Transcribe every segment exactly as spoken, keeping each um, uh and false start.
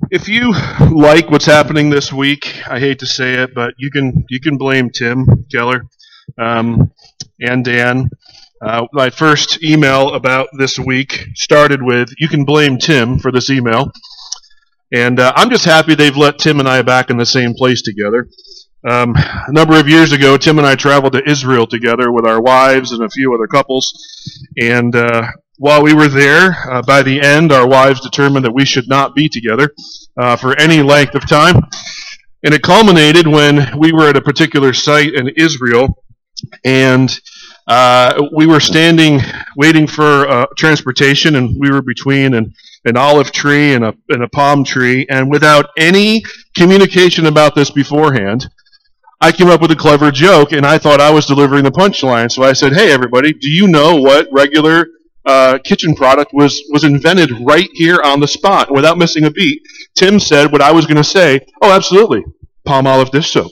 If you like what's happening this week, I hate to say it, but you can you can blame Tim Keller um, and Dan. Uh, my first email about this week started with, "You can blame Tim for this email," and uh, I'm just happy they've let Tim and I back in the same place together. Um, a number of years ago, Tim and I traveled to Israel together with our wives and a few other couples, and uh, while we were there, uh, by the end, our wives determined that we should not be together uh, for any length of time. And it culminated when we were at a particular site in Israel, and uh, we were standing waiting for uh, transportation, and we were between an, an olive tree and a, and a palm tree, and without any communication about this beforehand, I came up with a clever joke, and I thought I was delivering the punchline. So I said, "Hey, everybody, do you know what regular Uh, kitchen product was, was invented right here on the spot without missing a beat?" Tim said what I was going to say. "Oh, absolutely, palm olive dish soap."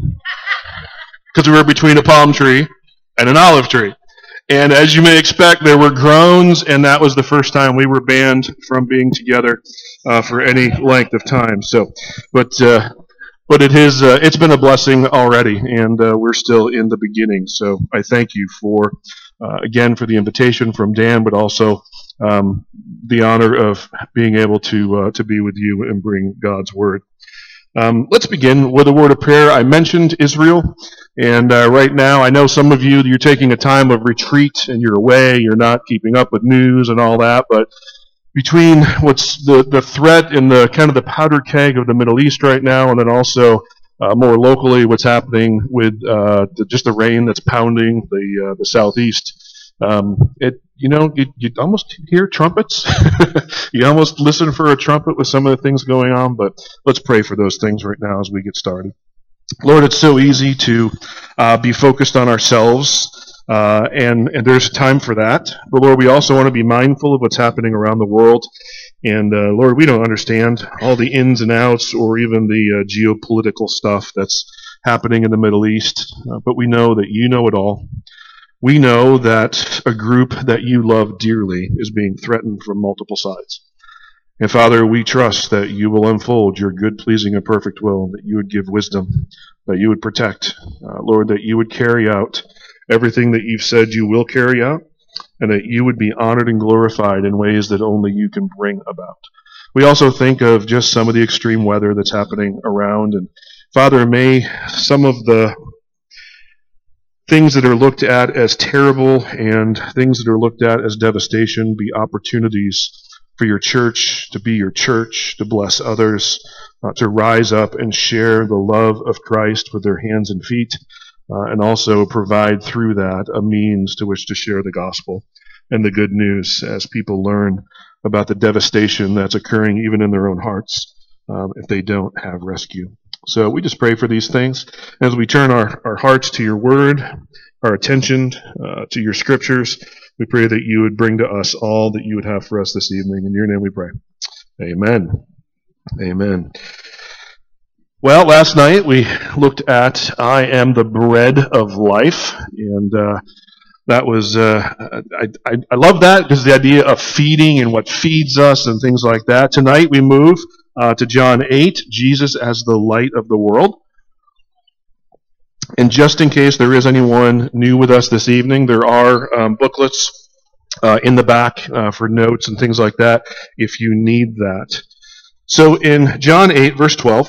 Because we were between a palm tree and an olive tree. And as you may expect, there were groans, and that was the first time we were banned from being together uh, for any length of time. So, but uh, but it is uh, it's been a blessing already, and uh, we're still in the beginning. So I thank you for. Uh, again, for the invitation from Dan, but also um, the honor of being able to uh, to be with you and bring God's word. Um, let's begin with a word of prayer. I mentioned Israel, and uh, right now I know some of you, you're taking a time of retreat and you're away, you're not keeping up with news and all that, but between what's the, the threat and the kind of the powder keg of the Middle East right now, and then also Uh, more locally, what's happening with uh, the, just the rain that's pounding the uh, the southeast. Um, it you know you, you almost hear trumpets. You almost listen for a trumpet with some of the things going on. But let's pray for those things right now as we get started. Lord, it's so easy to uh, be focused on ourselves, uh, and and there's time for that. But Lord, we also want to be mindful of what's happening around the world. And uh, Lord, we don't understand all the ins and outs or even the uh, geopolitical stuff that's happening in the Middle East, uh, but we know that you know it all. We know that a group that you love dearly is being threatened from multiple sides. And Father, we trust that you will unfold your good, pleasing, and perfect will, that you would give wisdom, that you would protect, uh, Lord, that you would carry out everything that you've said you will carry out, and that you would be honored and glorified in ways that only you can bring about. We also think of just some of the extreme weather that's happening around, and Father, may some of the things that are looked at as terrible and things that are looked at as devastation be opportunities for your church to be your church, to bless others, uh, to rise up and share the love of Christ with their hands and feet, Uh, and also provide through that a means to which to share the gospel and the good news as people learn about the devastation that's occurring even in their own hearts um, if they don't have rescue. So we just pray for these things. As we turn our, our hearts to your word, our attention uh, to your scriptures, we pray that you would bring to us all that you would have for us this evening. In your name we pray. Amen. Amen. Well, last night we looked at I Am the Bread of Life, and uh, that was, uh, I, I, I love that because the idea of feeding and what feeds us and things like that. Tonight we move uh, to John eight, Jesus as the light of the world. And just in case there is anyone new with us this evening, there are um, booklets uh, in the back uh, for notes and things like that if you need that. So in John eight, verse twelve,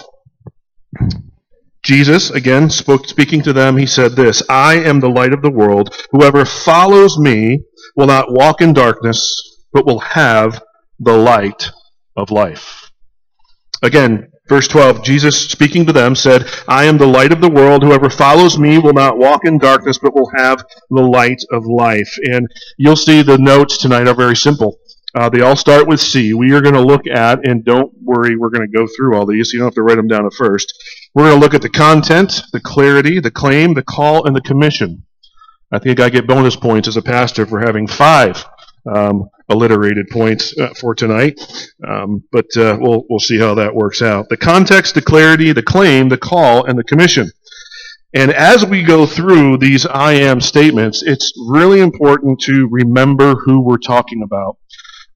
Jesus, again, spoke, speaking to them, he said this, "I am the light of the world. Whoever follows me will not walk in darkness, but will have the light of life." Again, verse twelve, Jesus, speaking to them, said, "I am the light of the world. Whoever follows me will not walk in darkness, but will have the light of life." And you'll see the notes tonight are very simple. Uh, they all start with C. We are going to look at, and don't worry, we're going to go through all these, so you don't have to write them down at first. We're going to look at the content, the clarity, the claim, the call, and the commission. I think I get bonus points as a pastor for having five um, alliterated points uh, for tonight, um, but uh, we'll we'll see how that works out. The context, the clarity, the claim, the call, and the commission. And as we go through these I am statements, it's really important to remember who we're talking about.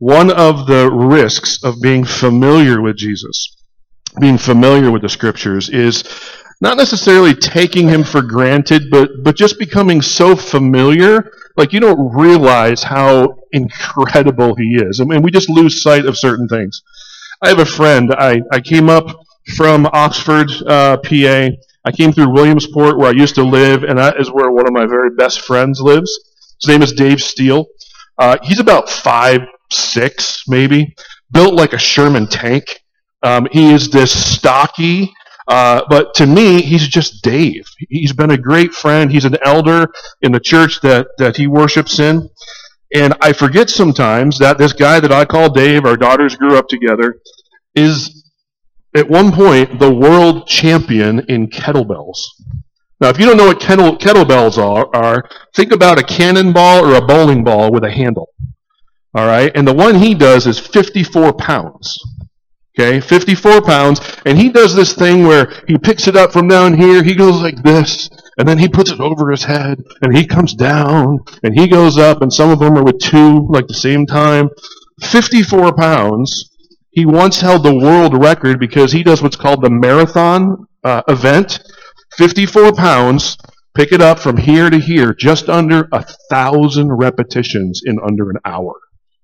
one of the risks of being familiar with Jesus, being familiar with the scriptures, is not necessarily taking him for granted, but, but just becoming so familiar, like you don't realize how incredible he is. I mean, we just lose sight of certain things. I have a friend, I, I came up from Oxford, uh, P A. I came through Williamsport, where I used to live, and that is where one of my very best friends lives. His name is Dave Steele. Uh, he's about five, six, maybe, built like a Sherman tank. Um, he is this stocky, uh, but to me, he's just Dave. He's been a great friend. He's an elder in the church that, that he worships in. And I forget sometimes that this guy that I call Dave, our daughters grew up together, is at one point the world champion in kettlebells. Now, if you don't know what kettle, kettlebells are, are, think about a cannonball or a bowling ball with a handle. All right? And the one he does is fifty-four pounds. Okay? fifty-four pounds. And he does this thing where he picks it up from down here, he goes like this, and then he puts it over his head, and he comes down, and he goes up, and some of them are with two, like the same time. fifty-four pounds. He once held the world record because he does what's called the marathon uh, event. fifty-four pounds, pick it up from here to here, just under a thousand repetitions in under an hour.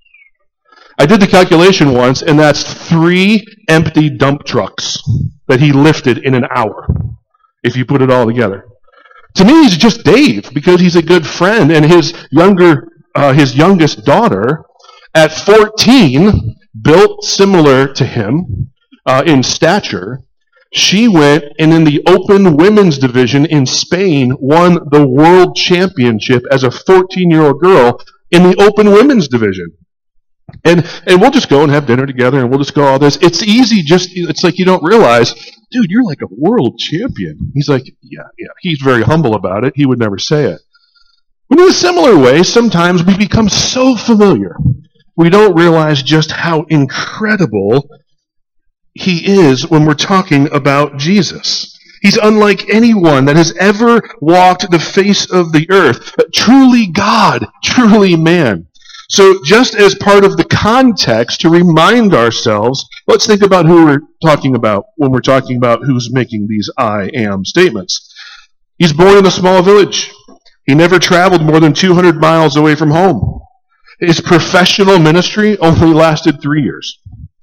I did the calculation once, and that's three empty dump trucks that he lifted in an hour, if you put it all together. To me, he's just Dave, because he's a good friend, and his younger, uh, his youngest daughter, at fourteen, built similar to him uh, in stature. She went and in the open women's division in Spain won the world championship as a fourteen-year-old girl in the open women's division. And and we'll just go and have dinner together, and we'll just go all this. It's easy, just it's like you don't realize, dude, you're like a world champion. He's like, yeah, yeah. He's very humble about it. He would never say it. But in a similar way, sometimes we become so familiar, we don't realize just how incredible he is when we're talking about Jesus. He's unlike anyone that has ever walked the face of the earth. Truly God, truly man. So just as part of the context to remind ourselves, let's think about who we're talking about when we're talking about who's making these I am statements. He's born in a small village. He never traveled more than two hundred miles away from home. His professional ministry only lasted three years.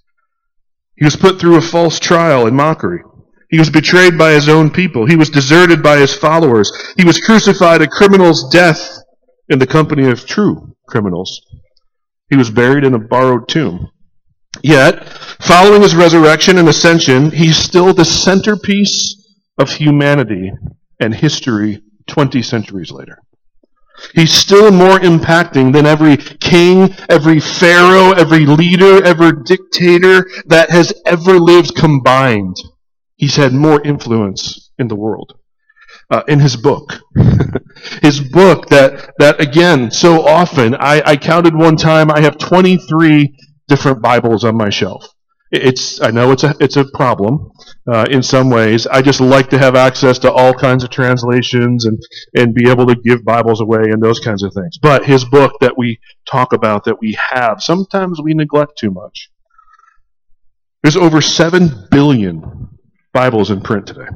He was put through a false trial and mockery. He was betrayed by his own people. He was deserted by his followers. He was crucified a criminal's death in the company of true criminals. He was buried in a borrowed tomb. Yet, following his resurrection and ascension, he's still the centerpiece of humanity and history twenty centuries later. He's still more impacting than every king, every pharaoh, every leader, every dictator that has ever lived combined. He's had more influence in the world. Uh, in his book. His book that, that again, so often, I, I counted one time, I have twenty-three different Bibles on my shelf. It's, I know it's a, it's a problem uh, in some ways. I just like to have access to all kinds of translations and, and be able to give Bibles away and those kinds of things. But his book that we talk about, that we have, sometimes we neglect too much. There's over seven billion Bibles in print today.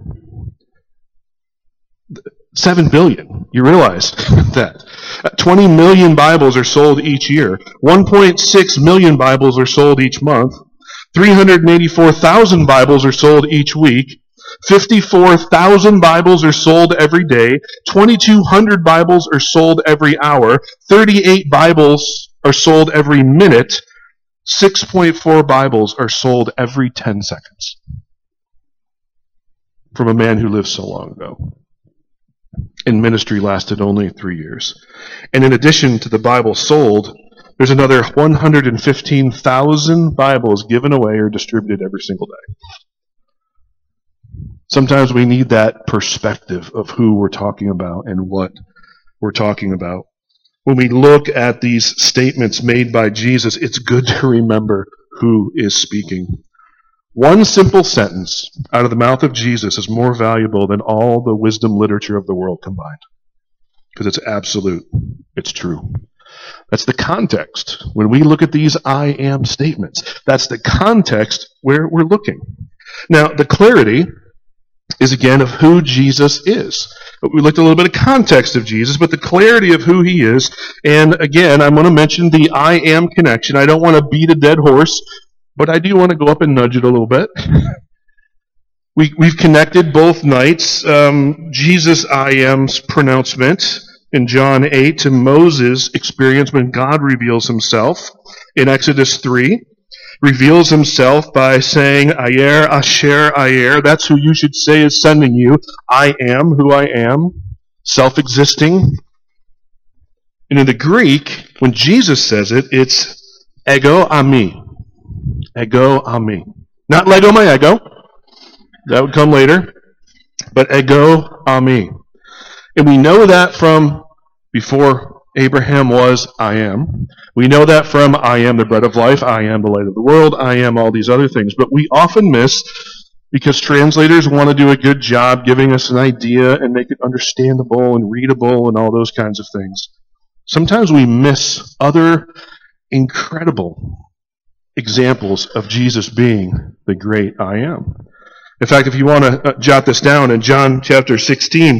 Seven billion. You realize that. twenty million Bibles are sold each year. one point six million Bibles are sold each month. three hundred eighty-four thousand Bibles are sold each week. fifty-four thousand Bibles are sold every day. twenty-two hundred Bibles are sold every hour. thirty-eight Bibles are sold every minute. six point four Bibles are sold every ten seconds. From a man who lived so long ago. And ministry lasted only three years. And in addition to the Bible sold, there's another one hundred fifteen thousand Bibles given away or distributed every single day. Sometimes we need that perspective of who we're talking about and what we're talking about. When we look at these statements made by Jesus, it's good to remember who is speaking. One simple sentence out of the mouth of Jesus is more valuable than all the wisdom literature of the world combined. Because it's absolute. It's true. That's the context. When we look at these I am statements, that's the context where we're looking. Now, the clarity is again of who Jesus is. We looked at a little bit of context of Jesus, but the clarity of who he is. And again, I'm going to mention the I am connection. I don't want to beat a dead horse, but I do want to go up and nudge it a little bit. we, we've connected both nights um, Jesus I am's pronouncement in John eight to Moses' experience when God reveals himself in Exodus three. Reveals himself by saying, Ayer, Asher, Ayer. That's who you should say is sending you. I am who I am, self-existing. And in the Greek, when Jesus says it, it's ego ami. Ego ami. Not Lego my ego. That would come later. But ego ami. And we know that from before Abraham was, I am. We know that from I am the bread of life, I am the light of the world, I am all these other things. But we often miss, because translators want to do a good job giving us an idea and make it understandable and readable and all those kinds of things. Sometimes we miss other incredible examples of Jesus being the great I am. In fact, if you want to jot this down, in John chapter sixteen,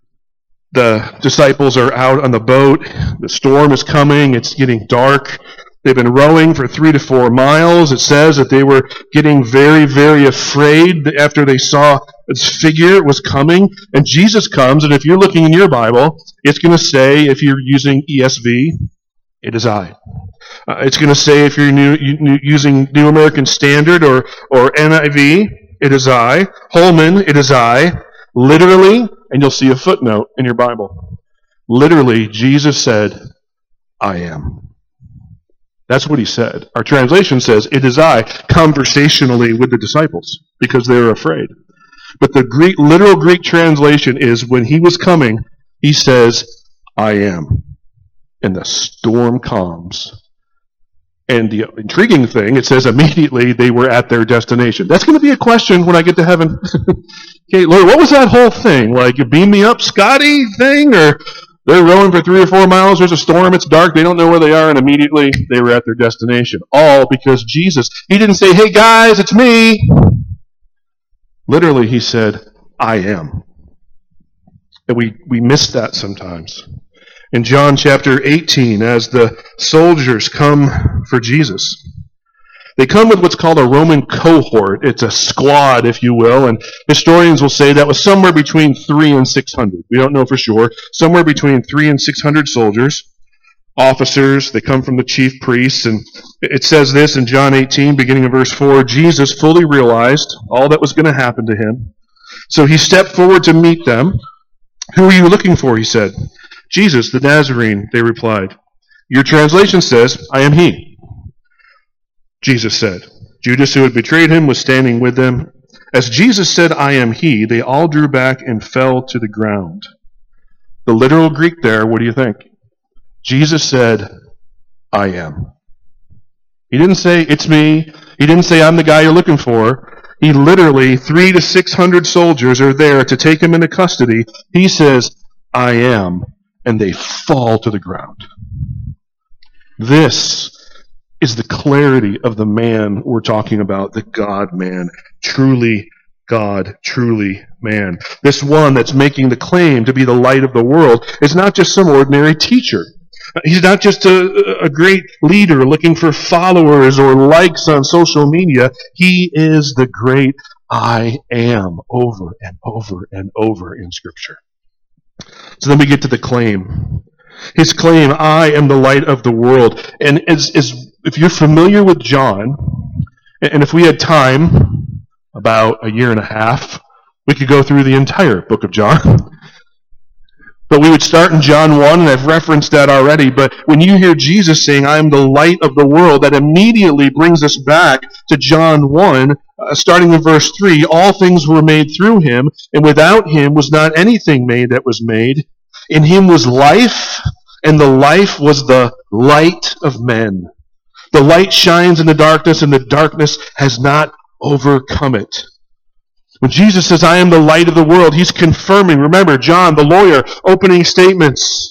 the disciples are out on the boat. The storm is coming. It's getting dark. They've been rowing for three to four miles. It says that they were getting very, very afraid after they saw this figure was coming. And Jesus comes, and if you're looking in your Bible, it's going to say, if you're using E S V, it is I. Uh, it's going to say, if you're new, you, using New American Standard or, or N I V, it is I. Holman, it is I. Literally, and you'll see a footnote in your Bible. Literally, Jesus said, I am. That's what he said. Our translation says, it is I, conversationally with the disciples, because they were afraid. But the Greek, literal Greek translation is, when he was coming, he says, I am. And the storm calms. And the intriguing thing, it says immediately they were at their destination. That's going to be a question when I get to heaven. Okay, Lord, what was that whole thing? Like a beam me up, Scotty thing? Or they're rowing for three or four miles, there's a storm, it's dark, they don't know where they are, and immediately they were at their destination. All because Jesus, he didn't say, hey guys, it's me. Literally, he said, I am. And we, we miss that sometimes. In John chapter eighteen, as the soldiers come for Jesus, they come with what's called a Roman cohort. It's a squad, if you will, and historians will say that was somewhere between three and six hundred. We don't know for sure. Somewhere between three and six hundred soldiers, officers. They come from the chief priests, and it says this in John eighteen, beginning of verse four, Jesus fully realized all that was going to happen to him. So he stepped forward to meet them. Who are you looking for? He said. Jesus, the Nazarene, they replied. Your translation says, I am he. Jesus said. Judas, who had betrayed him, was standing with them. As Jesus said, I am he, they all drew back and fell to the ground. The literal Greek there, what do you think? Jesus said, I am. He didn't say, it's me. He didn't say, I'm the guy you're looking for. He literally, three to six hundred soldiers are there to take him into custody. He says, I am. And they fall to the ground. This is the clarity of the man we're talking about, the God-man, truly God, truly man. This one that's making the claim to be the light of the world is not just some ordinary teacher. He's not just a, a great leader looking for followers or likes on social media. He is the great I am, over and over and over in Scripture. So then we get to the claim. His claim, I am the light of the world. And as, as, if you're familiar with John, and if we had time, about a year and a half, we could go through the entire book of John. But we would start in John one, and I've referenced that already. But when you hear Jesus saying, I am the light of the world, that immediately brings us back to John one, uh, starting in verse three. All things were made through him, and without him was not anything made that was made. In him was life, and the life was the light of men. The light shines in the darkness, and the darkness has not overcome it. When Jesus says, I am the light of the world, he's confirming. Remember, John, the lawyer, opening statements.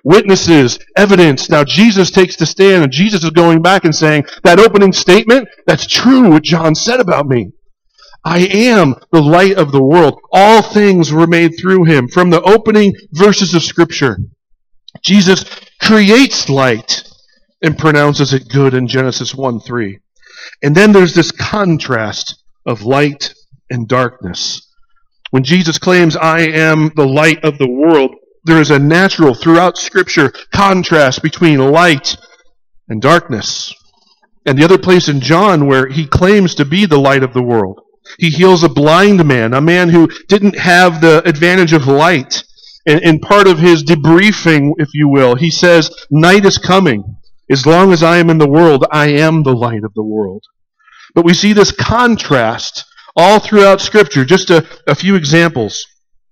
witnesses, evidence. Now Jesus takes the stand, and Jesus is going back and saying, that opening statement, that's true what John said about me. I am the light of the world. All things were made through him. From the opening verses of Scripture, Jesus creates light and pronounces it good in Genesis one three. And then there's this contrast of light and darkness. When Jesus claims, I am the light of the world, there is a natural, throughout Scripture, contrast between light and darkness. And the other place in John where he claims to be the light of the world, he heals a blind man, a man who didn't have the advantage of light. And, and part of his debriefing, if you will, he says, night is coming. As long as I am in the world, I am the light of the world. But we see this contrast all throughout Scripture. Just a, a few examples.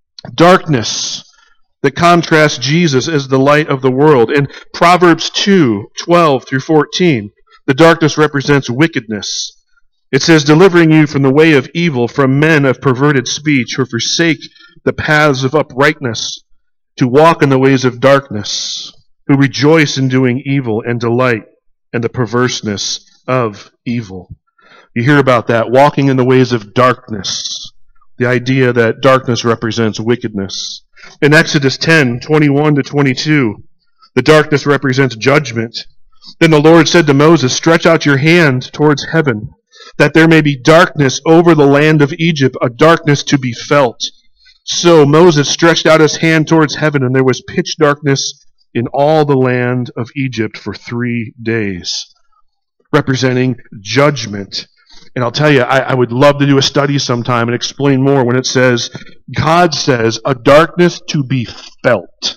Darkness that contrasts Jesus as the light of the world. In Proverbs two, twelve through fourteen, the darkness represents wickedness. It says, delivering you from the way of evil, from men of perverted speech, who forsake the paths of uprightness, to walk in the ways of darkness, who rejoice in doing evil and delight in the perverseness of evil. You hear about that, walking in the ways of darkness. The idea that darkness represents wickedness. In Exodus ten, twenty-one to twenty-two, the darkness represents judgment. Then the Lord said to Moses, stretch out your hand towards heaven, that there may be darkness over the land of Egypt, a darkness to be felt. So Moses stretched out his hand towards heaven, and there was pitch darkness in all the land of Egypt for three days, representing judgment. And I'll tell you, I, I would love to do a study sometime and explain more when it says, God says, a darkness to be felt.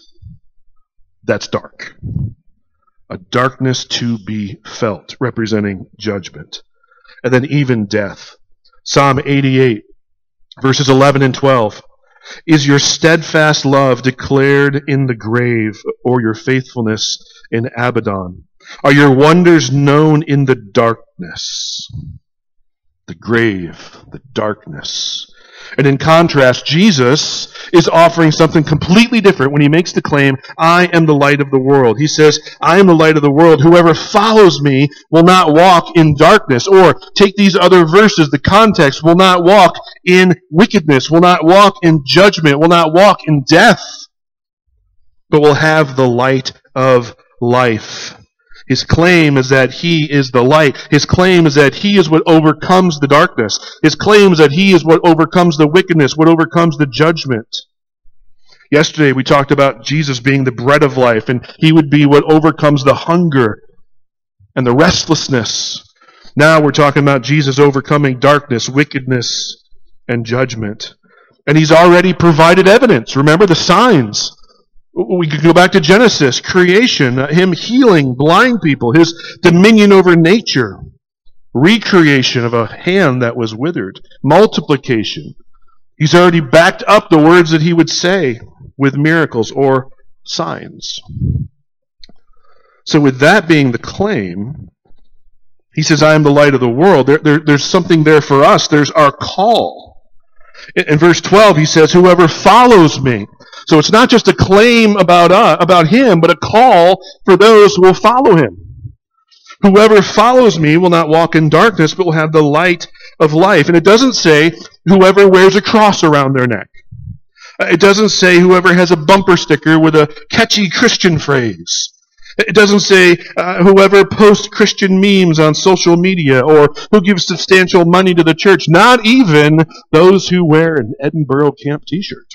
That's dark. A darkness to be felt, representing judgment. And then even death. Psalm eighty-eight, verses eleven and twelve. Is your steadfast love declared in the grave, or your faithfulness in Abaddon? Are your wonders known in the darkness? The grave, the darkness. And in contrast, Jesus is offering something completely different when he makes the claim, I am the light of the world. He says, I am the light of the world. Whoever follows me will not walk in darkness. Or take these other verses, the context, will not walk in wickedness, will not walk in judgment, will not walk in death, but will have the light of life. His claim is that he is the light. His claim is that he is what overcomes the darkness. His claim is that he is what overcomes the wickedness, what overcomes the judgment. Yesterday we talked about Jesus being the bread of life, and he would be what overcomes the hunger and the restlessness. Now we're talking about Jesus overcoming darkness, wickedness, and judgment. And he's already provided evidence. Remember the signs. We could go back to Genesis, creation, uh, him healing blind people, his dominion over nature, recreation of a hand that was withered, multiplication. He's already backed up the words that he would say with miracles or signs. So with that being the claim, he says, I am the light of the world. There, there, there's something there for us. There's our call. In, in verse twelve, he says, whoever follows me. So it's not just a claim about uh, about him, but a call for those who will follow him. Whoever follows me will not walk in darkness, but will have the light of life. And it doesn't say whoever wears a cross around their neck. It doesn't say whoever has a bumper sticker with a catchy Christian phrase. It doesn't say uh, whoever posts Christian memes on social media or who gives substantial money to the church. Not even those who wear an Edinburgh Camp t-shirt.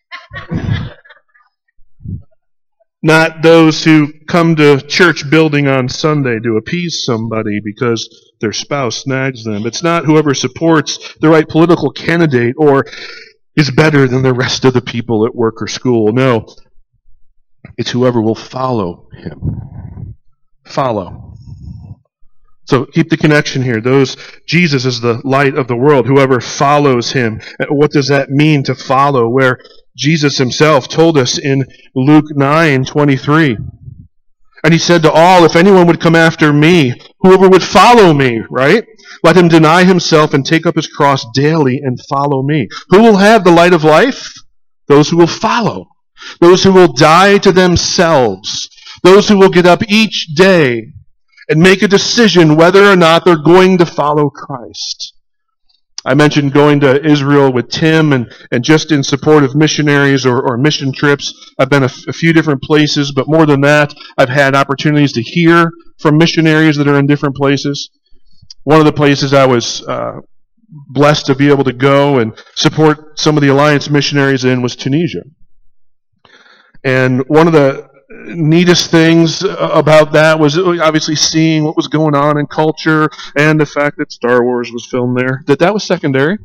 Not those who come to church building on Sunday to appease somebody because their spouse nags them. It's not whoever supports the right political candidate or is better than the rest of the people at work or school. No, it's whoever will follow him. Follow. So keep the connection here. Those Jesus is the light of the world. Whoever follows him. What does that mean to follow? Where Jesus himself told us in Luke nine twenty-three. And he said to all, if anyone would come after me, whoever would follow me, right? Let him deny himself and take up his cross daily and follow me. Who will have the light of life? Those who will follow. those who will die to themselves, those who will get up each day and make a decision whether or not they're going to follow Christ. I mentioned going to Israel with Tim and, and just in support of missionaries or, or mission trips. I've been a, f- a few different places, but more than that, I've had opportunities to hear from missionaries that are in different places. One of the places I was uh, blessed to be able to go and support some of the Alliance missionaries in was Tunisia. And one of the neatest things about that was obviously seeing what was going on in culture and the fact that Star Wars was filmed there. That that was secondary.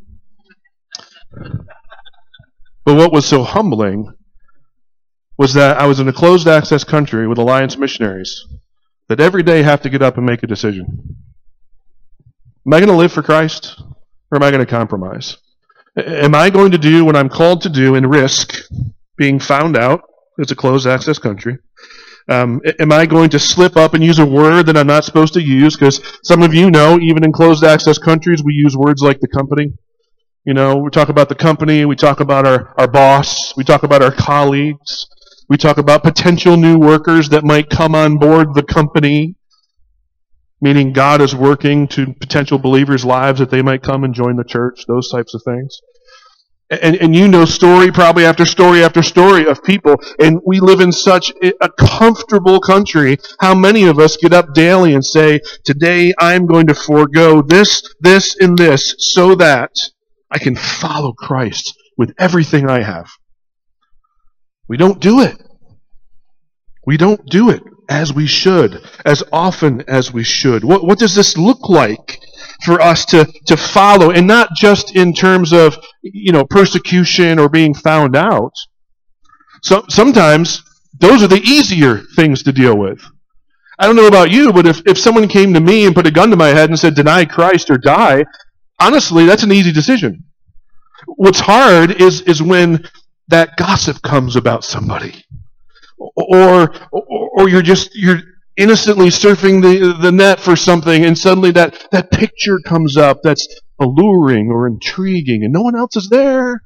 But what was so humbling was that I was in a closed access country with Alliance missionaries that every day have to get up and make a decision. Am I going to live for Christ or am I going to compromise? Am I going to do what I'm called to do and risk being found out? It's a closed access country. Um, am I going to slip up and use a word that I'm not supposed to use? Because some of you know, even in closed access countries, we use words like the company. You know, we talk about the company, we talk about our, our boss, we talk about our colleagues, we talk about potential new workers that might come on board the company, meaning God is working to potential believers' lives that they might come and join the church, those types of things. And, and you know story probably after story after story of people, and we live in such a comfortable country. How many of us get up daily and say, today I'm going to forego this, this, and this so that I can follow Christ with everything I have? We don't do it. We don't do it as we should, as often as we should. What, what does this look like for us to, to follow? And not just in terms of, you know, persecution or being found out. So, sometimes those are the easier things to deal with. I don't know about you, but if, if someone came to me and put a gun to my head and said, deny Christ or die, honestly, that's an easy decision. What's hard is, is when that gossip comes about somebody. Or, or, or you're just, you're innocently surfing the, the net for something, and suddenly that, that picture comes up that's alluring or intriguing, and no one else is there.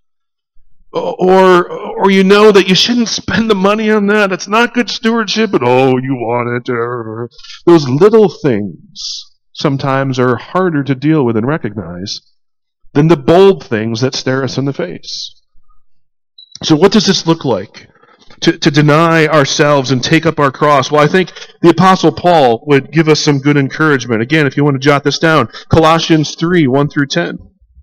Or, or you know that you shouldn't spend the money on that. It's not good stewardship, but oh, you want it. Those little things sometimes are harder to deal with and recognize than the bold things that stare us in the face. So what does this look like? To, to deny ourselves and take up our cross? Well, I think the Apostle Paul would give us some good encouragement. Again, if you want to jot this down, Colossians three, one through ten.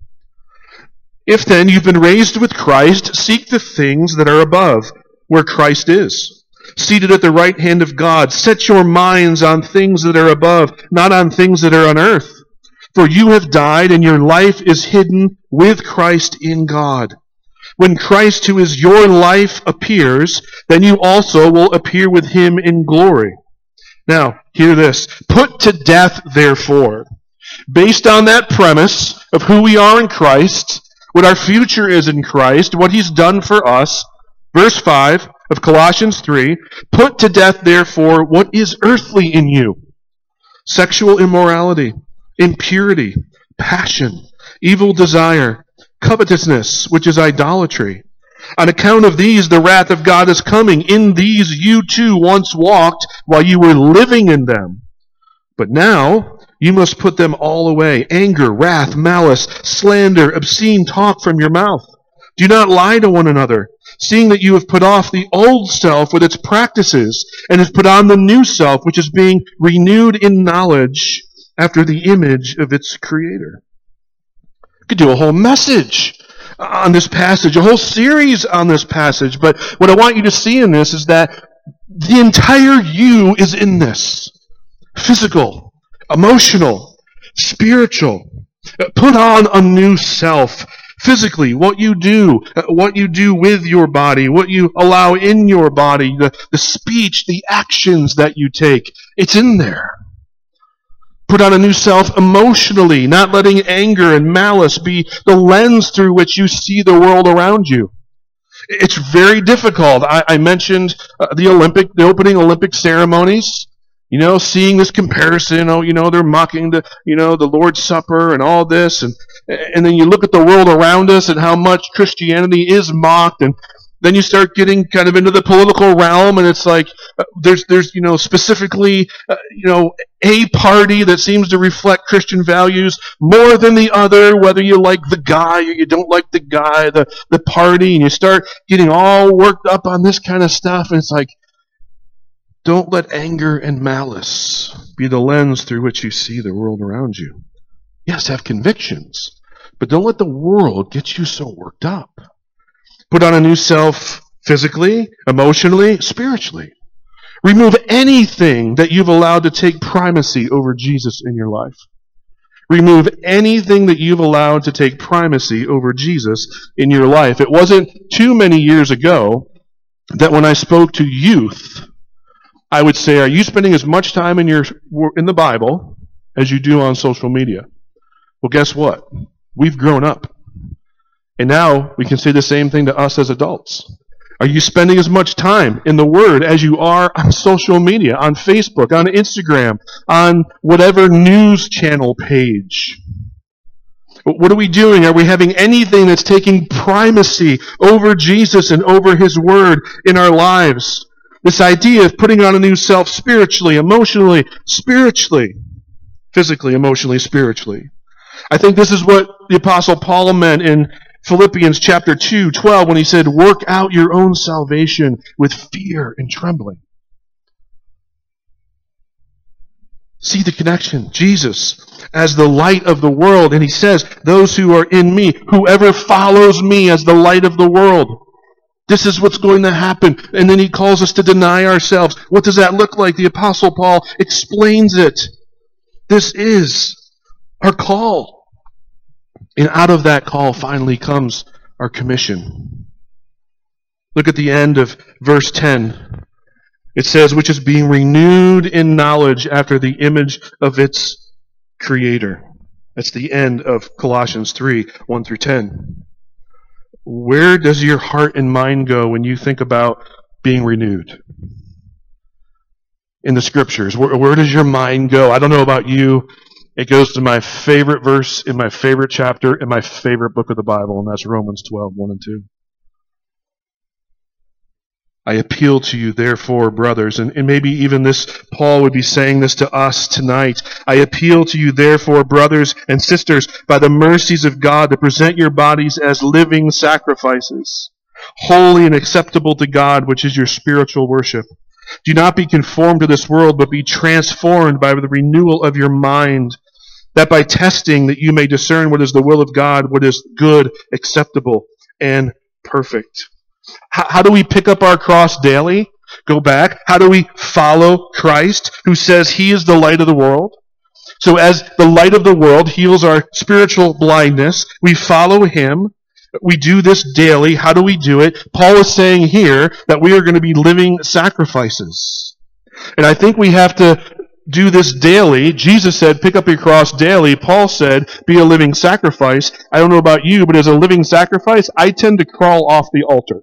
If then you've been raised with Christ, seek the things that are above, where Christ is, seated at the right hand of God. Set your minds on things that are above, not on things that are on earth. For you have died, and your life is hidden with Christ in God. When Christ, who is your life, appears, then you also will appear with him in glory. Now, hear this. Put to death, therefore, based on that premise of who we are in Christ, what our future is in Christ, what he's done for us, verse five of Colossians three, put to death, therefore, what is earthly in you: sexual immorality, impurity, passion, evil desire, covetousness, which is idolatry. On account of these, the wrath of God is coming. In these you too once walked while you were living in them. But now you must put them all away: anger, wrath, malice, slander, obscene talk from your mouth. Do not lie to one another, seeing that you have put off the old self with its practices, and have put on the new self, which is being renewed in knowledge after the image of its creator. Could do a whole message on this passage, a whole series on this passage, but what I want you to see in this is that the entire you is in this. Physical, emotional, spiritual. Put on a new self. Physically, what you do, what you do with your body, what you allow in your body, the, the speech, the actions that you take, it's in there. Put on a new self emotionally, not letting anger and malice be the lens through which you see the world around you. It's very difficult. I, I mentioned uh, the Olympic, the opening Olympic ceremonies. You know, seeing this comparison. Oh, you know, they're mocking the, you know, the Lord's Supper and all this, and and then you look at the world around us and how much Christianity is mocked, and Then you start getting kind of into the political realm, and it's like uh, there's there's you know specifically uh, you know a party that seems to reflect Christian values more than the other, whether you like the guy or you don't like the guy, the the party, and you start getting all worked up on this kind of stuff, and it's like, don't let anger and malice be the lens through which you see the world around you. Yes, have convictions, but don't let the world get you so worked up. Put on a new self physically, emotionally, spiritually. Remove anything that you've allowed to take primacy over Jesus in your life. Remove anything that you've allowed to take primacy over Jesus in your life. It wasn't too many years ago that when I spoke to youth, I would say, are you spending as much time in your in the Bible as you do on social media? Well, guess what? We've grown up. And now we can say the same thing to us as adults. Are you spending as much time in the Word as you are on social media, on Facebook, on Instagram, on whatever news channel page? What are we doing? Are we having anything that's taking primacy over Jesus and over His Word in our lives? This idea of putting on a new self spiritually, emotionally, spiritually, physically, emotionally, spiritually. I think this is what the Apostle Paul meant in Philippians chapter two, twelve, when he said, work out your own salvation with fear and trembling. See the connection. Jesus as the light of the world. And he says, those who are in me, whoever follows me as the light of the world. This is what's going to happen. And then he calls us to deny ourselves. What does that look like? The Apostle Paul explains it. This is our call. And out of that call finally comes our commission. Look at the end of verse ten. It says, which is being renewed in knowledge after the image of its Creator. That's the end of Colossians three, one through ten. Where does your heart and mind go when you think about being renewed? In the Scriptures. Where, where does your mind go? I don't know about you. It goes to my favorite verse in my favorite chapter in my favorite book of the Bible, and that's Romans twelve, one and two. I appeal to you, therefore, brothers, and, and maybe even this, Paul would be saying this to us tonight. I appeal to you, therefore, brothers and sisters, by the mercies of God, to present your bodies as living sacrifices, holy and acceptable to God, which is your spiritual worship. Do not be conformed to this world, but be transformed by the renewal of your mind, that by testing that you may discern what is the will of God, what is good, acceptable, and perfect. How, how do we pick up our cross daily? Go back. How do we follow Christ, who says He is the light of the world? So as the light of the world heals our spiritual blindness, we follow Him. We do this daily. How do we do it? Paul is saying here that we are going to be living sacrifices. And I think we have to do this daily. Jesus said, pick up your cross daily. Paul said, be a living sacrifice. I don't know about you, but as a living sacrifice, I tend to crawl off the altar.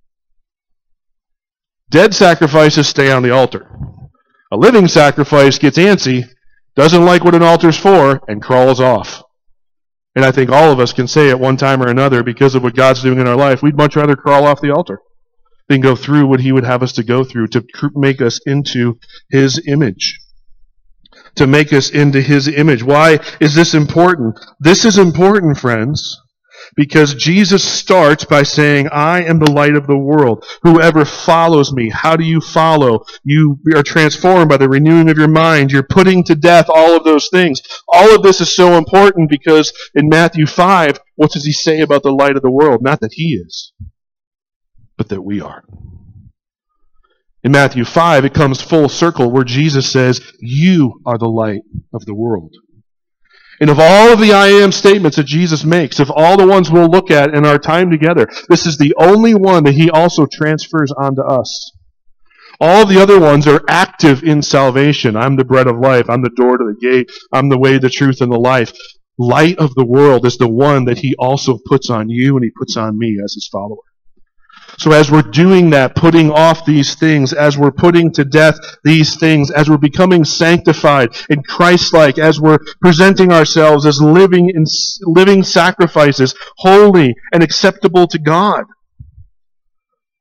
Dead sacrifices stay on the altar. A living sacrifice gets antsy, doesn't like what an altar's for, and crawls off. And I think all of us can say at one time or another, because of what God's doing in our life, we'd much rather crawl off the altar than go through what He would have us to go through to make us into His image. To make us into His image. Why is this important? This is important, friends, because Jesus starts by saying, I am the light of the world. Whoever follows me. How do you follow? You are transformed by the renewing of your mind. You're putting to death all of those things. All of this is so important because in Matthew five, what does He say about the light of the world? Not that He is, but that we are. In Matthew five, it comes full circle where Jesus says, you are the light of the world. And of all of the I am statements that Jesus makes, of all the ones we'll look at in our time together, this is the only one that He also transfers onto us. All of the other ones are active in salvation. I'm the bread of life. I'm the door to the gate. I'm the way, the truth, and the life. Light of the world is the one that He also puts on you and He puts on me as His follower. So as we're doing that, putting off these things, as we're putting to death these things, as we're becoming sanctified and Christ-like, as we're presenting ourselves as living in living sacrifices, holy and acceptable to God,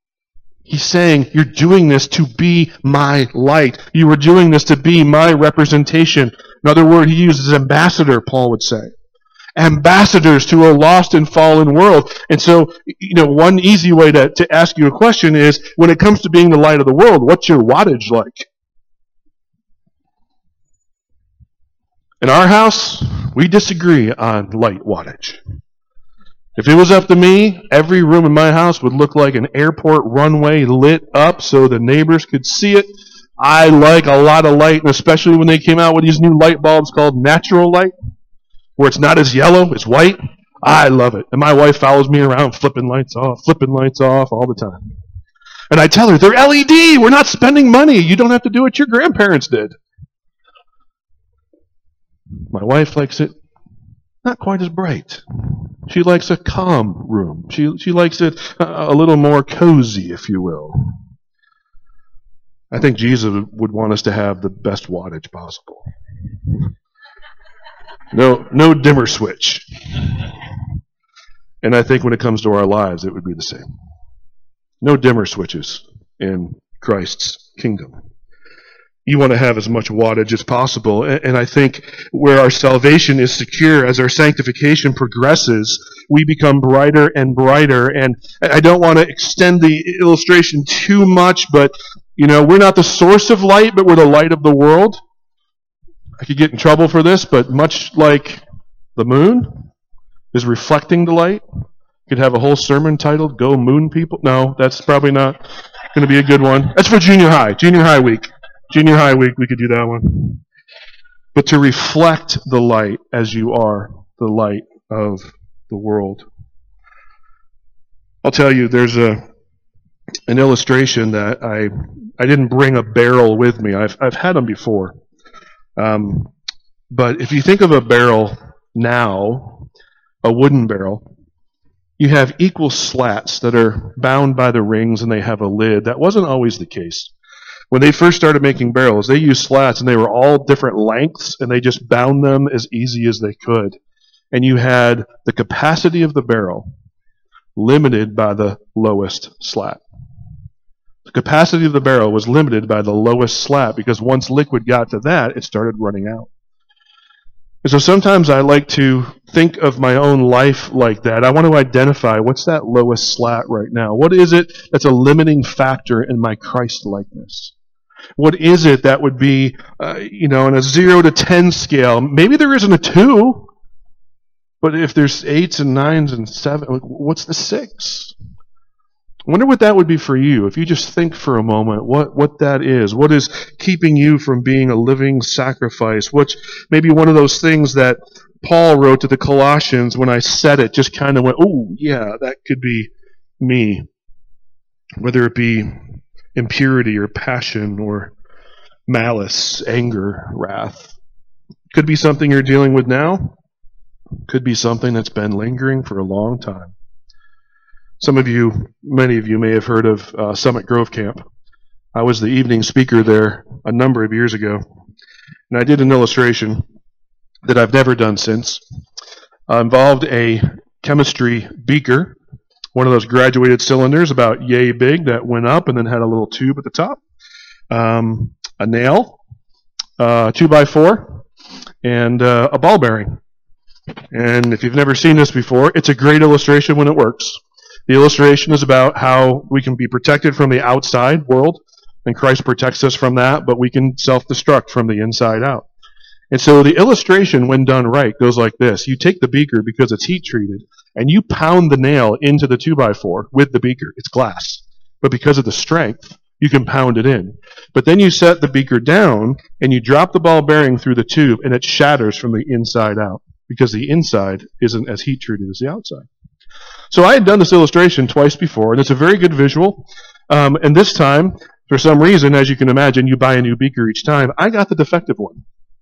He's saying, you're doing this to be my light. You are doing this to be my representation. Another word he uses is ambassador, Paul would say. Ambassadors to a lost and fallen world. And so, you know, one easy way to, to ask you a question is, when it comes to being the light of the world, what's your wattage like? In our house, we disagree on light wattage. If it was up to me, every room in my house would look like an airport runway lit up so the neighbors could see it. I like a lot of light, and especially when they came out with these new light bulbs called natural light, where it's not as yellow, it's white. I love it. And my wife follows me around flipping lights off, flipping lights off all the time. And I tell her, they're L E D. We're not spending money. You don't have to do what your grandparents did. My wife likes it not quite as bright. She likes a calm room. She she likes it a, a little more cozy, if you will. I think Jesus would want us to have the best wattage possible. No, no dimmer switch. And I think when it comes to our lives, it would be the same. No dimmer switches in Christ's kingdom. You want to have as much wattage as possible. And I think where our salvation is secure, as our sanctification progresses, we become brighter and brighter. And I don't want to extend the illustration too much, but, you know, we're not the source of light, but we're the light of the world. I could get in trouble for this, but much like the moon is reflecting the light, you could have a whole sermon titled, Go Moon People. No, that's probably not going to be a good one. That's for junior high, junior high week. Junior high week, we could do that one. But to reflect the light as you are the light of the world. I'll tell you, there's a an illustration that I I didn't bring a barrel with me. I've I've had them before. Um, but if you think of a barrel now, a wooden barrel, you have equal slats that are bound by the rings and they have a lid. That wasn't always the case. When they first started making barrels, they used slats, and they were all different lengths, and they just bound them as easy as they could. And you had the capacity of the barrel limited by the lowest slat. The capacity of the barrel was limited by the lowest slat, because once liquid got to that, it started running out. And so sometimes I like to think of my own life like that. I want to identify, what's that lowest slat right now? What is it that's a limiting factor in my Christ-likeness? What is it that would be, uh, you know, on a zero to ten scale? Maybe there isn't a two, but if there's eights and nines and seven, what's the six? I wonder what that would be for you, if you just think for a moment what, what that is. What is keeping you from being a living sacrifice? What's maybe one of those things that Paul wrote to the Colossians, when I said it, just kind of went, oh, yeah, that could be me. Whether it be impurity or passion or malice, anger, wrath. Could be something you're dealing with now. Could be something that's been lingering for a long time. Some of you, many of you may have heard of uh, Summit Grove Camp. I was the evening speaker there a number of years ago, and I did an illustration that I've never done since. Uh, involved a chemistry beaker, one of those graduated cylinders about yay big that went up and then had a little tube at the top, um, a nail, uh, two by four, and uh, a ball bearing. And if you've never seen this before, it's a great illustration when it works. The illustration is about how we can be protected from the outside world, and Christ protects us from that, but we can self-destruct from the inside out. And so the illustration, when done right, goes like this. You take the beaker, because it's heat treated, and you pound the nail into the two by four with the beaker. It's glass. But because of the strength, you can pound it in. But then you set the beaker down, and you drop the ball bearing through the tube, and it shatters from the inside out, because the inside isn't as heat treated as the outside. So I had done this illustration twice before, and it's a very good visual. Um, and this time, for some reason, as you can imagine, you buy a new beaker each time, I got the defective one.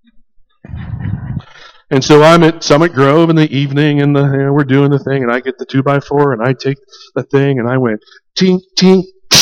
And so I'm at Summit Grove in the evening, and the, you know, we're doing the thing, and I get the two by four, and I take the thing, and I went tink, tink,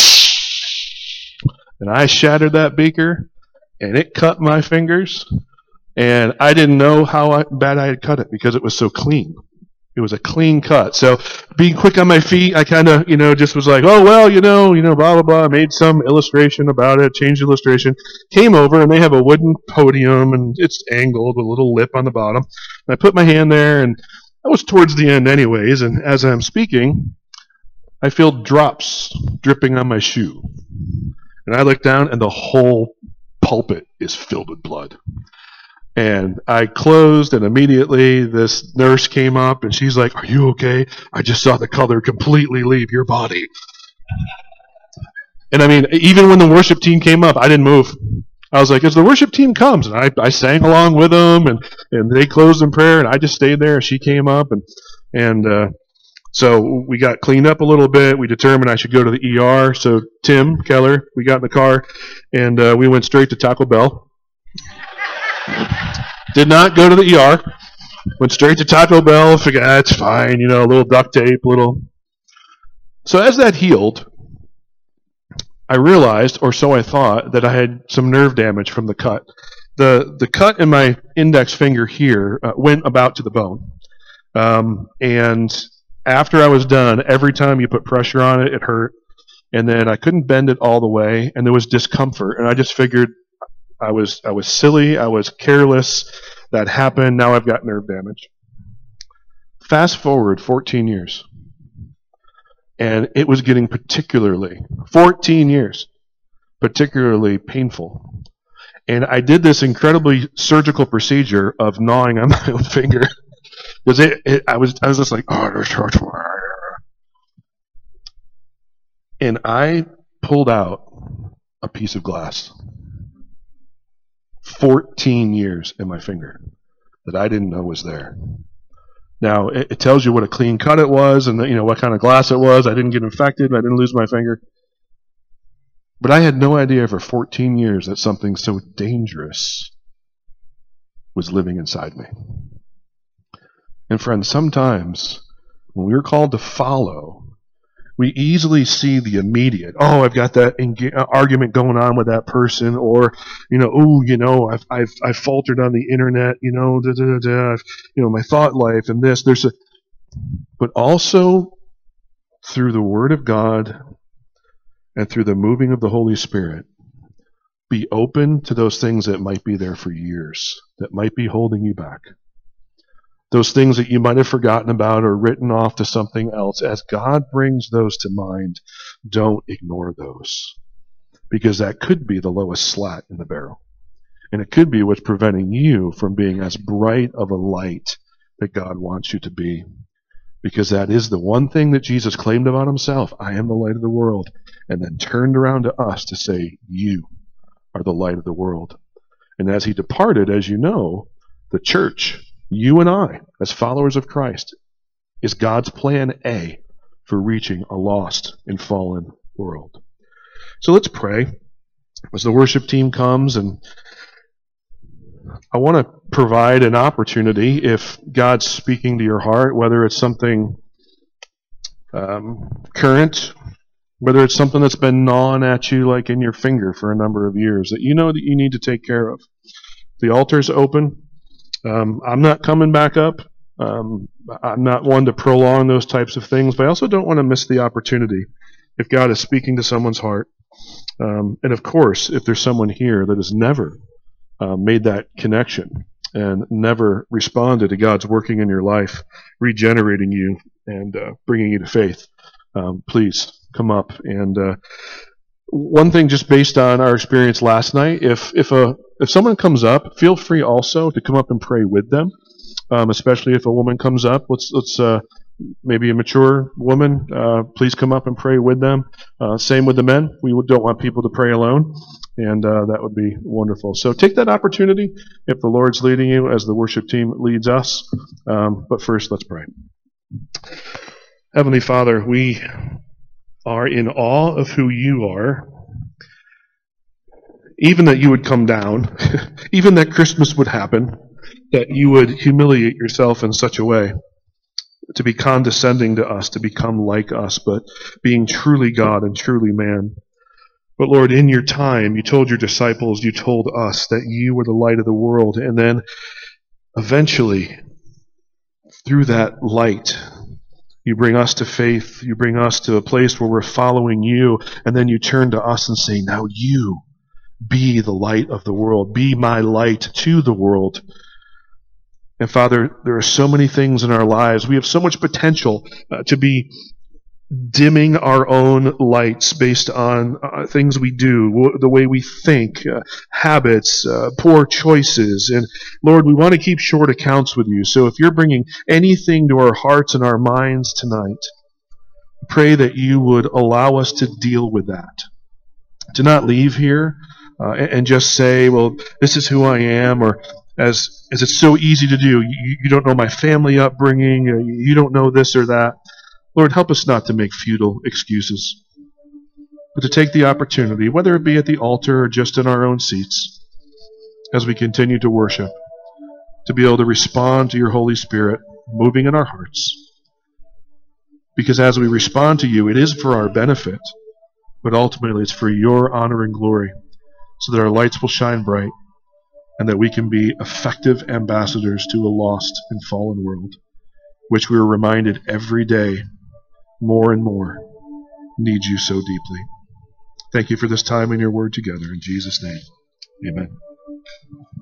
and I shattered that beaker, and it cut my fingers, and I didn't know how I, bad I had cut it because it was so clean. It was a clean cut. So being quick on my feet, I kind of, you know, just was like, oh, well, you know, you know, blah, blah, blah. I made some illustration about it, changed the illustration. Came over, and they have a wooden podium, and it's angled with a little lip on the bottom. And I put my hand there, and I was towards the end anyways, and as I'm speaking, I feel drops dripping on my shoe. And I look down, and the whole pulpit is filled with blood. And I closed, and immediately this nurse came up, and she's like, are you okay? I just saw the color completely leave your body. And I mean, even when the worship team came up, I didn't move. I was like, as the worship team comes, and I, I sang along with them, and, and they closed in prayer, and I just stayed there, and she came up, and, and uh, so we got cleaned up a little bit. We determined I should go to the E R. So Tim Keller, we got in the car, and uh, we went straight to Taco Bell. Did not go to the E R. Went straight to Taco Bell. Figured, ah, it's fine, you know, a little duct tape, little. So as that healed, I realized, or so I thought, that I had some nerve damage from the cut. The the cut in my index finger here uh, went about to the bone. Um, and after I was done, every time you put pressure on it, it hurt. And then I couldn't bend it all the way, and there was discomfort. And I just figured, I was I was silly, I was careless, that happened, now I've got nerve damage. Fast forward fourteen years, and it was getting particularly, fourteen years, particularly painful. And I did this incredibly surgical procedure of gnawing on my own finger, because it, it, I was I was just like, oh, this hurts. And I pulled out a piece of glass. fourteen years in my finger that I didn't know was there. Now, it, it tells you what a clean cut it was, and the, you know what kind of glass it was. I didn't get infected. I didn't lose my finger. But I had no idea for fourteen years that something so dangerous was living inside me. And friends, sometimes when we're called to follow, we easily see the immediate. Oh, I've got that enga- argument going on with that person, or you know, oh, you know, I've I've I've faltered on the internet. You know, da, da, da, da, you know, my thought life and this. There's a, but also through the Word of God and through the moving of the Holy Spirit, be open to those things that might be there for years, that might be holding you back. Those things that you might have forgotten about or written off to something else. As God brings those to mind, don't ignore those. Because that could be the lowest slat in the barrel. And it could be what's preventing you from being as bright of a light that God wants you to be. Because that is the one thing that Jesus claimed about himself. I am the light of the world. And then turned around to us to say, you are the light of the world. And as he departed, as you know, the church, you and I, as followers of Christ, is God's plan A for reaching a lost and fallen world. So let's pray as the worship team comes, and I want to provide an opportunity if God's speaking to your heart, whether it's something um, current, whether it's something that's been gnawing at you like in your finger for a number of years that you know that you need to take care of. The altar's open. Um, I'm not coming back up. Um, I'm not one to prolong those types of things, but I also don't want to miss the opportunity if God is speaking to someone's heart. Um, and of course, if there's someone here that has never uh, made that connection and never responded to God's working in your life, regenerating you and uh, bringing you to faith, um, please come up. And uh, one thing, just based on our experience last night, if if a if someone comes up, feel free also to come up and pray with them. Um, especially if a woman comes up, let's let's uh, maybe a mature woman, uh, please come up and pray with them. Uh, same with the men. We don't want people to pray alone, and uh, that would be wonderful. So take that opportunity if the Lord's leading you, as the worship team leads us. Um, but first, let's pray. Heavenly Father, we are in awe of who you are. Even that you would come down, even that Christmas would happen, that you would humiliate yourself in such a way, to be condescending to us, to become like us, but being truly God and truly man. But Lord, in your time, you told your disciples, you told us that you were the light of the world, and then eventually, through that light, you bring us to faith. You bring us to a place where we're following you. And then you turn to us and say, now you be the light of the world. Be my light to the world. And Father, there are so many things in our lives. We have so much potential uh, to be dimming our own lights based on uh, things we do, w- the way we think, uh, habits, uh, poor choices. And Lord, we want to keep short accounts with you. So if you're bringing anything to our hearts and our minds tonight, pray that you would allow us to deal with that. To not leave here uh, and, and just say, well, this is who I am, or as as it's so easy to do, you, you don't know my family upbringing, or you don't know this or that. Lord, help us not to make futile excuses, but to take the opportunity, whether it be at the altar or just in our own seats, as we continue to worship, to be able to respond to your Holy Spirit moving in our hearts. Because as we respond to you, it is for our benefit, but ultimately it's for your honor and glory, so that our lights will shine bright and that we can be effective ambassadors to a lost and fallen world, which we are reminded every day more and more needs you so deeply. Thank you for this time in your word together. In Jesus' name, amen.